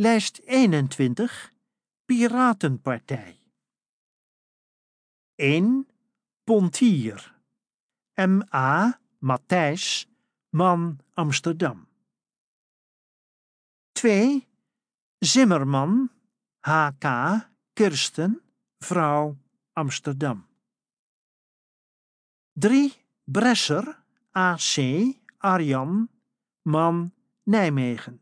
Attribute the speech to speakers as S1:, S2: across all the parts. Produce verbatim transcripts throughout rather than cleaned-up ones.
S1: Lijst eenentwintig, Piratenpartij. één. Pontier. M A. Matthijs, man Amsterdam. twee. Zimmerman, H K. Kirsten, vrouw Amsterdam. drie. Bresser, A C. Arjan, man Nijmegen.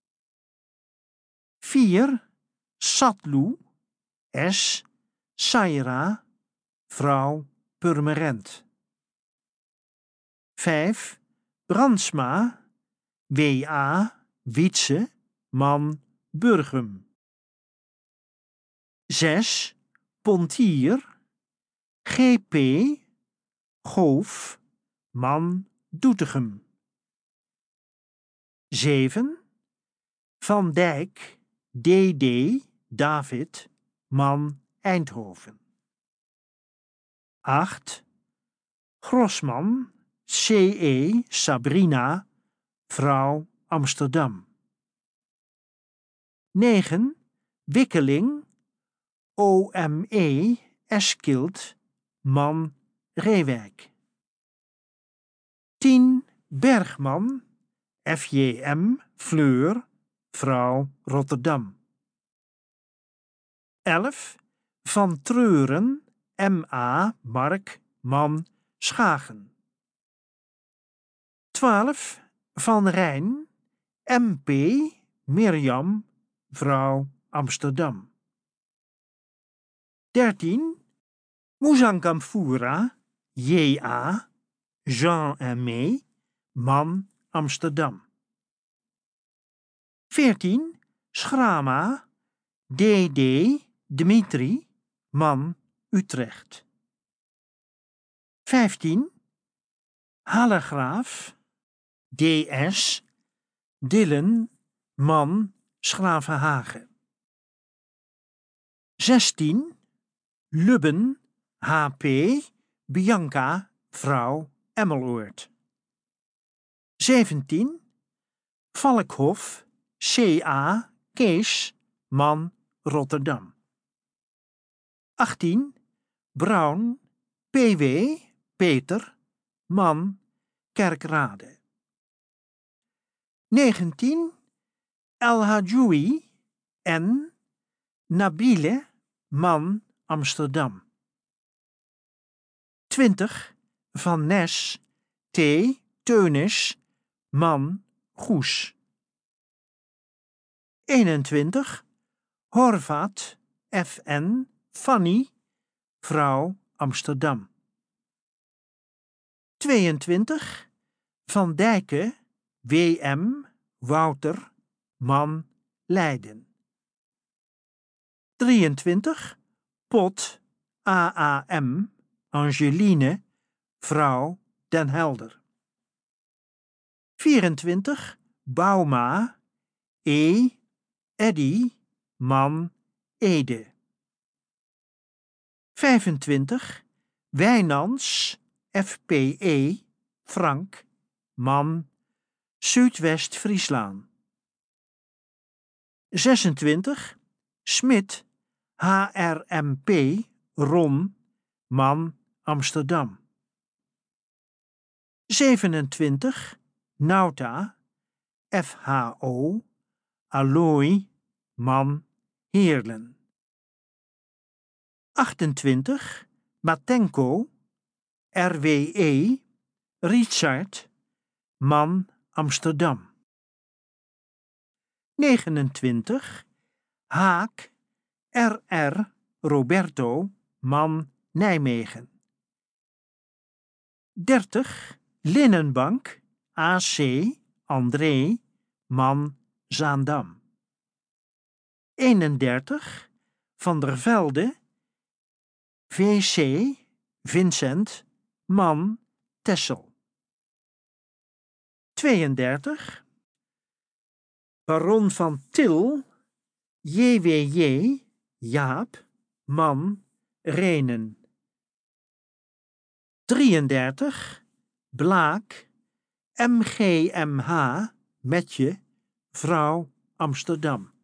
S1: vier. Satlu, S. Saira, vrouw Purmerend. vijf. Brandsma, W A. Wietse, man Burgum. zes. Pontier, G P. Goof, man Doetinchem. zeven. Van Dijk, D D. David, man Eindhoven. acht. Grosman, C E. Sabrina, vrouw Amsterdam. negen. Wikkeling, O M E. Eskild, man Reewijk. tien. Bergman, F J M. Fleur, vrouw Rotterdam. elf. Van Treuren, M A. Mark, man Schagen. twaalf. Van Rijn, M P. Mirjam, vrouw Amsterdam. dertien. Moezankamfura, J A. Jean en May, man Amsterdam. veertien. Schrama, D D. Dmitri, man Utrecht. vijftien. Hallegraaf, D S. Dillen, man Schravenhagen. zestien. Lubben, H P. Bianca, vrouw Emmeloord. zeventien. Valkhof, C A. Kees, man Rotterdam. achttien. Brown, P W. Peter, man Kerkrade. negentien. El Hadjoui, N. Nabile, man Amsterdam. twintig. Van Nes, T. Teunis, man Goes. eenentwintig. Horvath, F N. Fanny, vrouw Amsterdam. tweeëntwintig. Van Dijken, W M. Wouter, man Leiden. drieëntwintig. Pot, A A M. Angeline, vrouw Den Helder. vierentwintig. Bauma, E. Eddy, man Ede. vijfentwintig. Wijnands, F P E. Frank, man Zuidwest-Friesland. zesentwintig. Smit, H R M P. Ron, man Amsterdam. zevenentwintig. Nauta, F H O. Allooi, man Heerlen. achtentwintig. Matenko, R W E. Richard, man Amsterdam. negenentwintig. Haak, R R. Roberto, man Nijmegen. dertig. Linnenbank, A C. André, man Zaandam. eenendertig. Van der Velde, V C. Vincent, man Texel. tweeëndertig. Baron van Til, J W J. Jaap, man Renen. drieëndertig. Blaak, M G M H. Metje, vrouw Amsterdam.